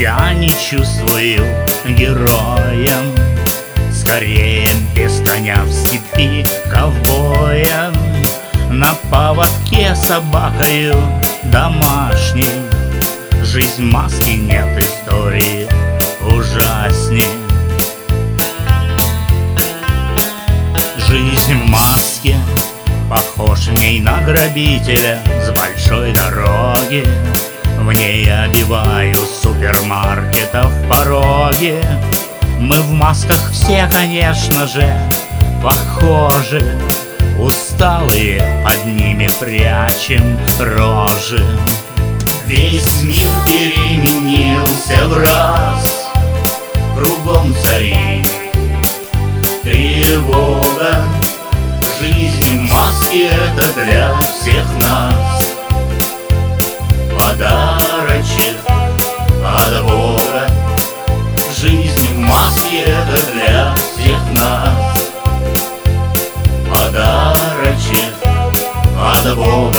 себя не чувствую героем, скорее без коня в степи ковбоем, на поводке собакою домашней. Жизнь в маске, нет истории ужасней. Жизнь в маске, похож в ней на грабителя с большой дороги. В ней обиваю супермаркетов пороги. Мы в масках все, конечно же, похожи, усталые, под ними прячем рожи. Весь мир переменился в раз, кругом царит тревога. Жизнь в маске — это для всех нас подарочек от Бога. Жизнь в маске — это для всех нас подарочек от Бога.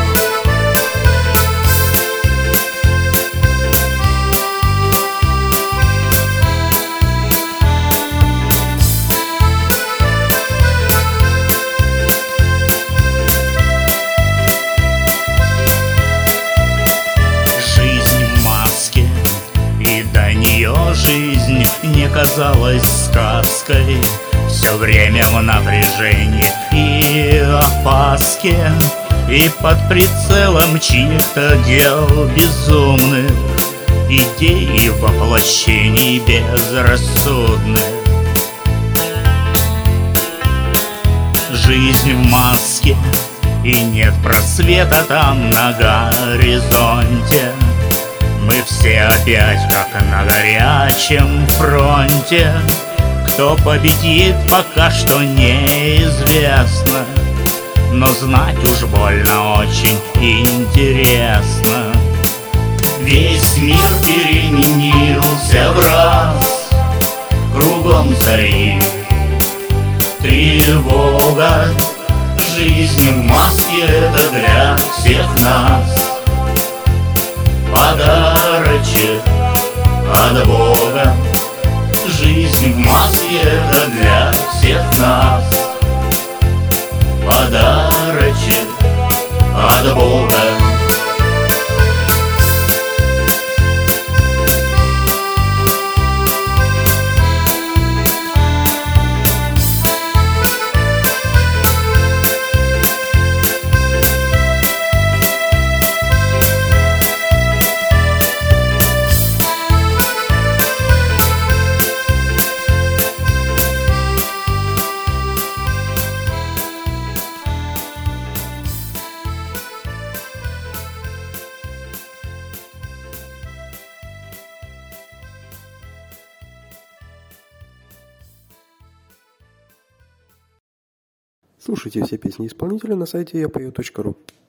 Жизнь не казалась сказкой, все время в напряжении и опаске, и под прицелом чьих-то дел безумных, идей воплощений безрассудных. Жизнь в маске, и нет просвета там на горизонте. Мы все опять как на горячем фронте. Кто победит, пока что неизвестно, но знать уж больно очень интересно. Весь мир переменился в раз, кругом царит тревога. Жизнь в маске — это для всех нас подарочек от Бога. Жизнь в маске — это для всех нас подарочек от Бога. Слушайте все песни исполнителя на сайте yapою.ru.